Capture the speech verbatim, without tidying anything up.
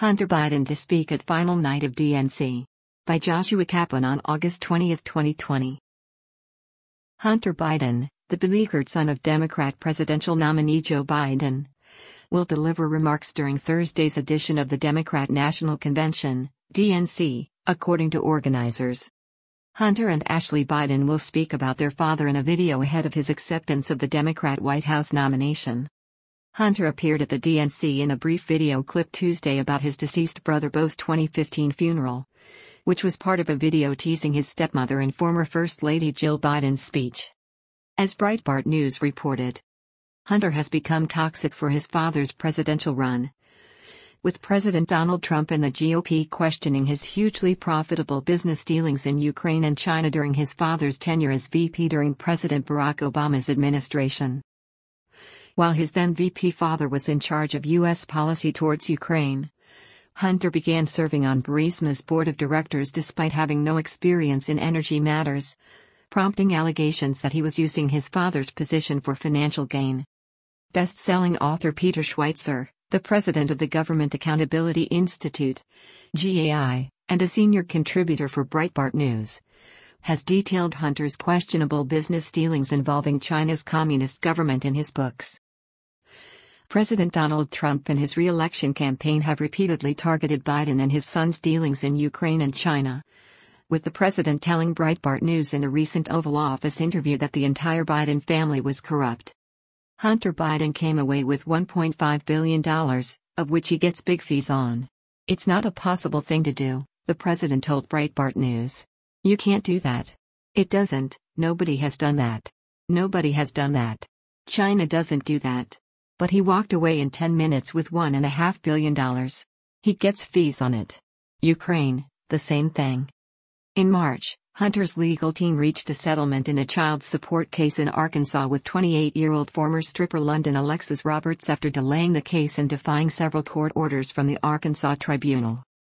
Hunter Biden to speak at final night of D N C. By Joshua Kaplan on August twentieth, twenty twenty. Hunter Biden, the beleaguered son of Democrat presidential nominee Joe Biden, will deliver remarks during Thursday's edition of the Democrat National Convention, D N C, according to organizers. Hunter and Ashley Biden will speak about their father in a video ahead of his acceptance of the Democrat White House nomination. Hunter appeared at the D N C in a brief video clip Tuesday about his deceased brother Beau's twenty fifteen funeral, which was part of a video teasing his stepmother and former First Lady Jill Biden's speech. As Breitbart News reported, Hunter has become toxic for his father's presidential run, with President Donald Trump and the G O P questioning his hugely profitable business dealings in Ukraine and China during his father's tenure as V P during President Barack Obama's administration. While his then V P father was in charge of U S policy towards Ukraine, Hunter began serving on Burisma's board of directors despite having no experience in energy matters, prompting allegations that he was using his father's position for financial gain. Best-selling author Peter Schweizer, the president of the Government Accountability Institute, G A I, and a senior contributor for Breitbart News, has detailed Hunter's questionable business dealings involving China's communist government in his books. President Donald Trump and his re-election campaign have repeatedly targeted Biden and his son's dealings in Ukraine and China, with the president telling Breitbart News in a recent Oval Office interview that the entire Biden family was corrupt. Hunter Biden came away with one point five billion dollars, of which he gets big fees on. "It's not a possible thing to do," the president told Breitbart News. "You can't do that. It doesn't, nobody has done that. Nobody has done that. China doesn't do that." But he walked away in ten minutes with one point five billion dollars. He gets fees on it. Ukraine, the same thing. In March, Hunter's legal team reached a settlement in a child support case in Arkansas with twenty-eight-year-old former stripper London Alexis Roberts after delaying the case and defying several court orders from the Arkansas tribunal.